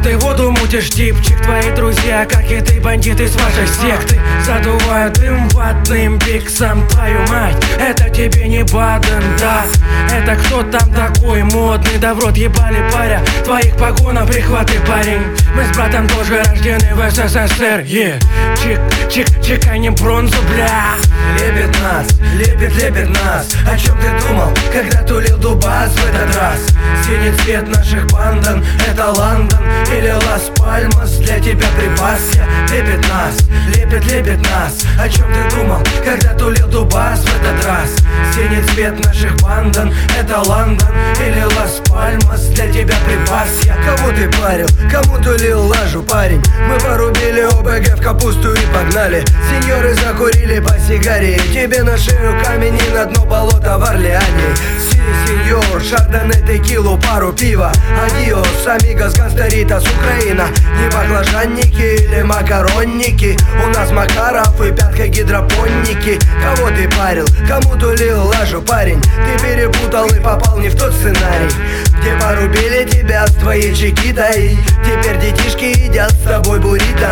ты воду мутишь, типчик. Твои друзья, как и ты, бандиты с вашей секты, задувают дым ватным пиксом. Твою мать, это тебе не Баден, да. Это кто там такой модный? Да в рот ебали паря, твоих погонов прихваты, парень. Мы с братом тоже рождены в СССР, чик, чеканем бронзу, бля. Лепит нас. О чем ты думал, когда тулил Дубас в этот раз? Синий цвет наших бандан, это Лондон или Лас-Пальмас, для тебя припасся. Лепит нас. О чем ты думал, когда тулил Дубас в этот раз? Синий цвет наших бандан, это Лондон или Лас-Пальмас, для тебя припасся. Кого ты парил, кому тулил лажу, парень? Мы порубили ОБГ в капусту и погнали. Сеньоры закурили по сигаре, тебе на шею камень и на дно болота в Орлеане. Сеньор, шардоне, текилу, пару пива. Адиос, амигос, гангстеритас, Украина. Не баклажанники или макаронники, у нас Макаров и пятка гидропонники. Кого ты парил, кому тулил лажу, парень? Ты перепутал и попал не в тот сценарий, где порубили тебя с твоей чекитой. Теперь детишки едят с тобой буррито.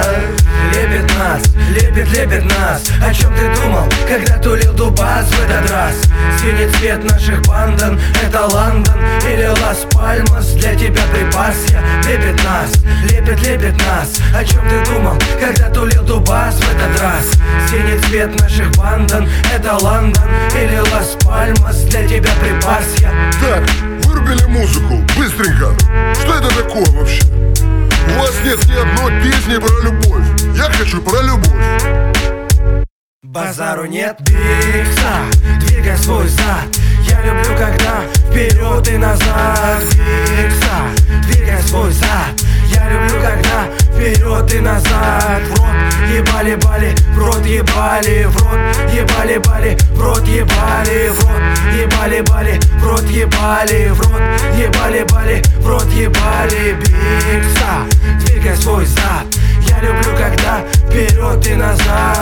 Лепит нас. О чем ты думал, когда тулил Дубас в этот раз? Синий цвет наших бандан, это Лондон или Лас-Пальмас, для тебя припасся. Лепит нас. О чем ты думал, когда тулил Дубас в этот раз? Синий цвет наших бандан, это Лондон или Лас-Пальмас, для тебя припасся. Так, вырубили музыку, быстренько. Что это такое вообще? У вас нет ни одной песни про любовь. Я хочу про любовь. Базару нет, бикса, двигай свой зад. Я люблю, когда вперед и назад. Бикса, двигай свой зад. Я люблю, когда вперед и назад. В рот ебали бали, в рот ебали, в рот ебали бали, в рот ебали, в рот ебали бали, в рот ебали, в рот ебали бали, в рот ебали. Бикса, двигай свой зад. Я люблю, когда вперед и назад.